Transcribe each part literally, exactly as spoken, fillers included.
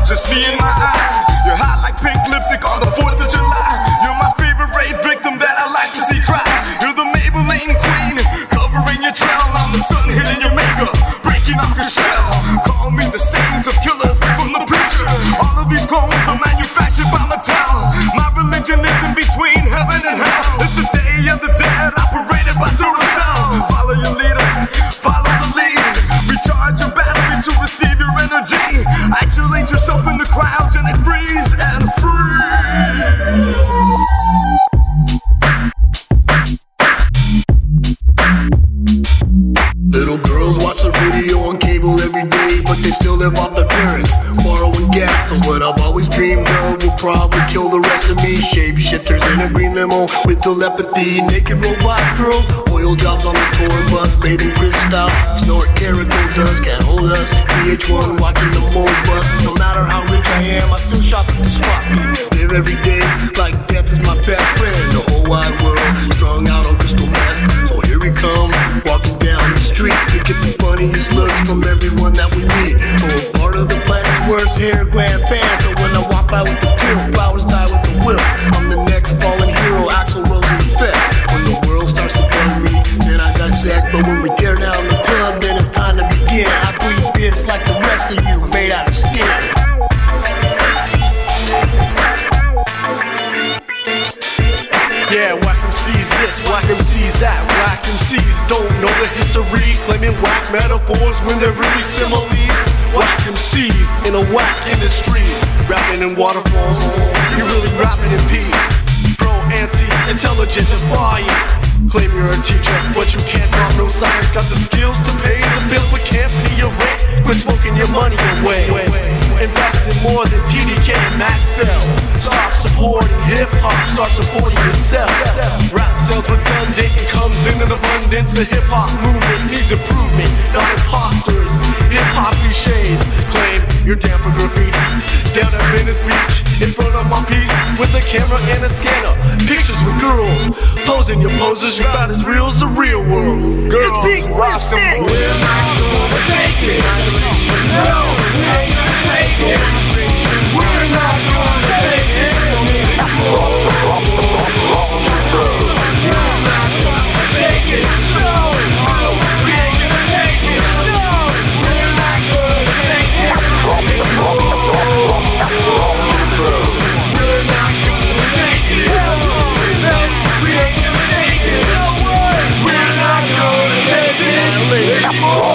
just me and my eyes. You're hot like pink lipstick on the fourth of July. You're my favorite rape victim that I like to see cry. You're the Maybelline queen, covering your trail. I'm the sun hitting your makeup, breaking off your shell. Call me the saint of killers from the preacher. All of these clones are manufactured by Mattel. My religion is in between heaven and hell. It's the day of the dead, operated by Duracell. Follow your leader, follow the lead. Recharge your battery to receive your energy. Isolate yourself in the crowd and it freeze and freeze. Little girls watch the video on cable every day, but they still live off their parents, borrowing gas. But what I've always dreamed of will probably kill the rest of me. Shapeshifters in a green limo with telepathy, naked robot girls, oil jobs on the tour bus, bathing crystal, snort caracal dust, can't hold us. V H one watching the mold bust. No matter how rich I am, I still shop at the squat meet. Live every day like death is my best friend. The whole wide world strung out on crystal meth. So here we come, walking down the street to get the funniest looks from everyone that we meet. For a part of the planet's worst hair gland band. So when I walk by with the teal, flowers die with the will. I'm the next fallen hero, Axl Rose in effect. When the world starts to burn me, then I dissect. But when we tear down the club, then it's time to begin. I breathe this like the rest of you, made out of skin. Yeah, whack M Cs this, whack M Cs that. Whack M Cs don't know the history, claiming whack metaphors when they're really similes. Whack M Cs in a whack industry, rapping in waterfalls. You really rapping in P. Pro, anti, intelligent, defying. Claim you're a teacher, but you can't drop no science. Got the skills to pay the bills, but can't pay your rent. Quit smoking your money away. Invest in more than T D K and Maxell. Stop supporting hip-hop, start supporting yourself. Rap sells redundant and comes in an abundance. The hip-hop movement needs improvement, not imposters. Hip-hop cliches claim you're down for graffiti. Down at Venice Beach, in front of my piece, with a camera and a scanner. Pictures with girls, posing your poses. You're about as real as the real world. Girl, it's big lipstick. We're not gonna take it. No, we ain't gonna take it. We're not gonna take it. We're not gonna take it. No, we ain't gonna take it. No, we're not gonna take it. We're not gonna take it. No, we ain't gonna take it. No way. We're not gonna take it.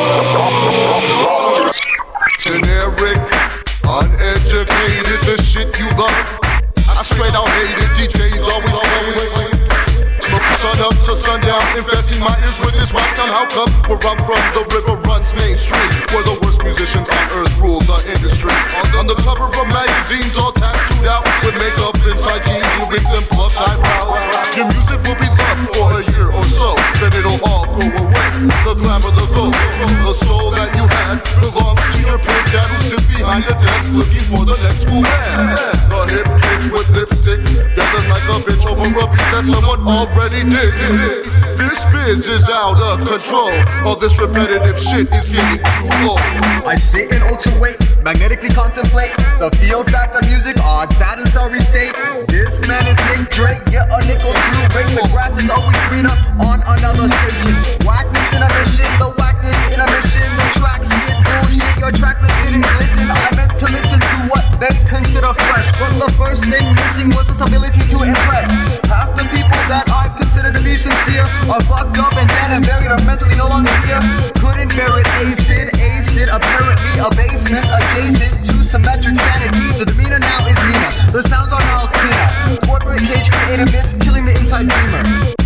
Generic, uneducated, the shit you love. I straight out hate it, D Js always playing. Sun up to sundown, infesting my ears with this rap sound. How come where I'm from, the river runs Main Street, where the worst musicians on earth rule the industry. On the, on the cover of magazines, all tattooed out with makeup inside jeans and wigs and plucked eyebrows. Your music will be loved for a year or so, then it'll all go away. The glamour, the gold, the soul that you had belongs to your pimp dad who sits behind the desk looking for the next cool man. The hip kids with lipstick, yelling like a bitch over a beat that someone already did. This biz is out of control. All this repetitive shit is getting too old. I sit in ultra weight, magnetically contemplate the field fact of music, odd, sad, and sorry state. This man is Nick Drake, get a nickel to break. The grass is always greener on another station. Whackness in a mission, the whackness in a mission. The tracks get bullshit, your tracklist didn't listen. I meant to listen to what they consider fresh, but the first thing missing was this ability to impress. Half the people that I consider to be sincere are fucked up and dead and buried or mentally no longer here. Couldn't bear it, acid, acid, apparently a basement adjacent to symmetric sanity. The demeanor now is meaner, the sounds are now cleaner. Corporate cage created myths, killing the inside dreamer.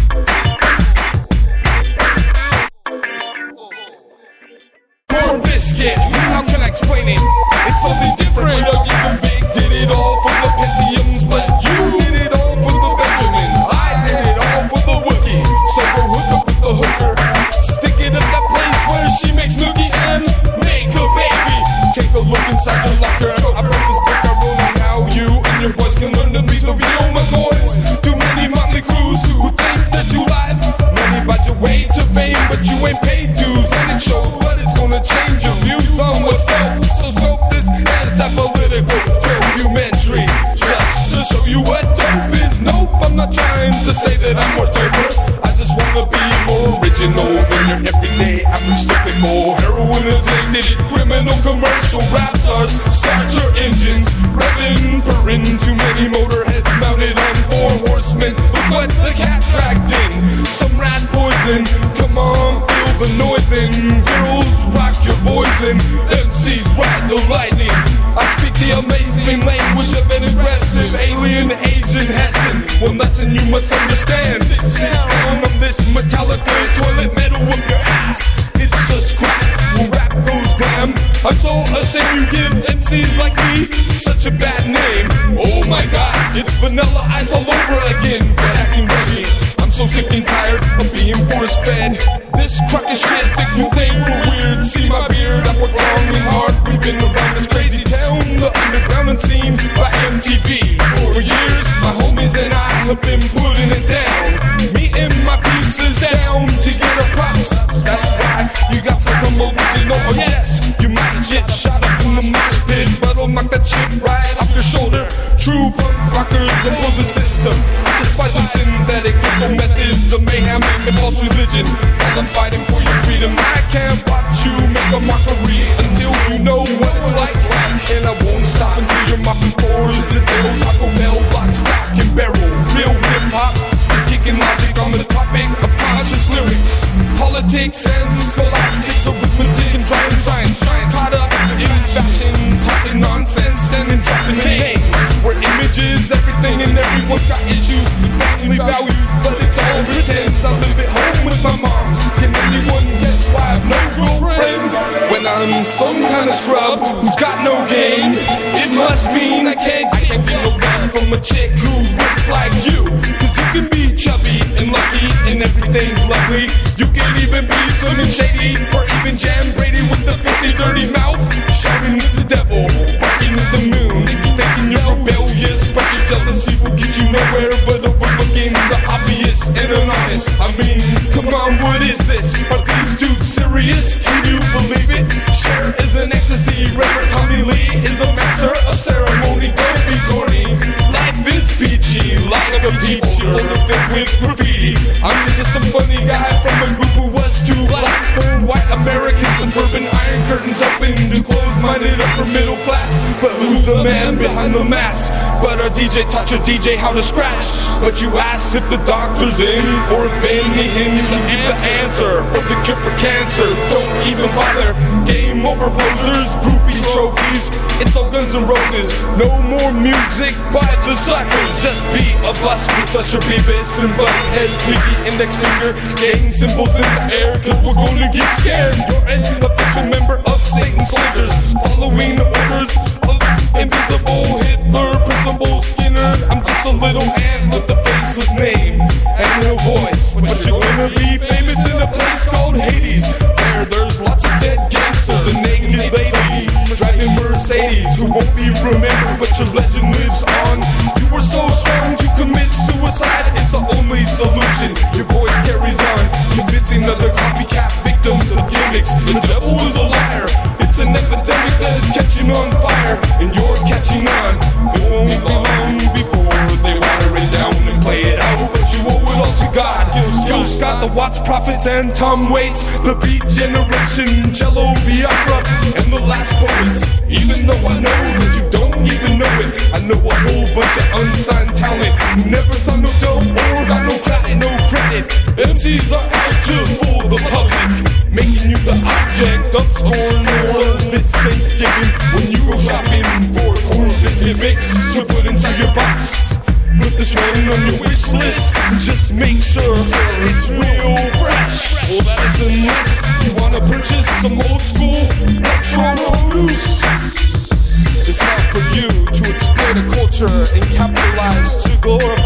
Corn biscuit, how can I explain it? It's something different. Dougie the Big did it all for the Pentiums, but you did it all for the Benjamins. I did it all for the Wookiee. So we're hooked one lesson you must understand. Sit down on this Metallica toilet metal up your ass. It's just crap when rap goes glam. I'm so ashamed you give M Cs like me such a bad name. Oh my god, it's Vanilla Ice all over again, but acting ruggy. I'm so sick and tired of being force fed. This crock of shit think you think we're weird. See my beard, I've worked long and hard. We've been around this crazy town, the underground unseen by M T V. For years, my homies and I have been putting it down. Me and my peeps is down to get our props. That's why you got to come original. Oh yes, you might get shot up in the mosh pit, but I'll knock that shit right off your shoulder. True punk rockers oppose the system. Despite the synthetic crystal methods of mayhem and false religion, while I'm fighting for your freedom, I can't watch you make a mockery until you know what it's like. And I won't stop until you're mopping floors at the old Taco Bell, block, stock, and barrel. Real hip-hop is kicking logic on the topic of conscious lyrics. Politics and scholastics, arithmetic and drawing science. Caught up in fashion, talking nonsense, and then dropping names. Where images, everything, and everyone's got issues, family values, but it's all pretend. I live at home with my mom. Can anyone guess why I've no girlfriend? When I'm some kind of scrub who's got no game, it must mean I can't, I can't get no love from a chick who looks like you. Cause you can be chubby and lucky and everything's lovely. You can even be slim and shady, or even Jam Brady with the filthy dirty mouth, shouting at the devil, barking at the moon, thinking you're rebellious, but your jealousy will get you nowhere but overlooking the obvious and honest. I mean, come on, what is this? Are these dudes serious? Can you believe it? Cher is an ecstasy, Reverend Tommy Lee is a master of ceremony. Don't be corny, life is peachy, like a peach folder filled with graffiti. I'm just some funny guy from a group who was too black for white American suburban iron curtains open to closed-minded upper middle class. But who's the man behind the mask? But our D J taught your D J how to scratch. But you asked if the doctor's in or if Benny Hinn can give the answer for the cure for cancer. Don't even bother. Game over posers, groupie trophies. It's all Guns N' Roses. No more music by the suckers. Just be a bus with Usher, Beavis and Butthead, Pinky index finger, gang symbols in the air, cause we're gonna get scared. You're an official member of Satan's soldiers, following the orders of invisible Hitler, Principal Skinner. I'm just a little ant with a faceless name and no voice, but you're gonna be famous in a place called Hades, where there's lots of dead gangsters and naked ladies driving Mercedes who won't be remembered, but your legend lives on. You were so strong to commit suicide, it's the only solution. Your voice carries on, convincing other copycat victims of gimmicks. The devil is a liar, it's an epidemic that is catching on fire, and you're catching on. It won't be long before they water it down and play it out, but you owe it all to God. Gil Scott, the Watts Prophets, and Tom Waits, the Beat Generation, Jello Biafra, and the Last Poets. Even though I know that you don't even know it, I know a whole bunch of unsigned talent who never saw no dough or got no credit, no credit. M Cs are out to fool the public, making you the object of scorn. So this Thanksgiving, when you go shopping for a corn biscuit mix to put inside your box, put this one on your wish list. Just make sure it's real fresh. Well, that is unless you wanna purchase some old school retro produce. It's not for you to exploit a culture and capitalize to glorify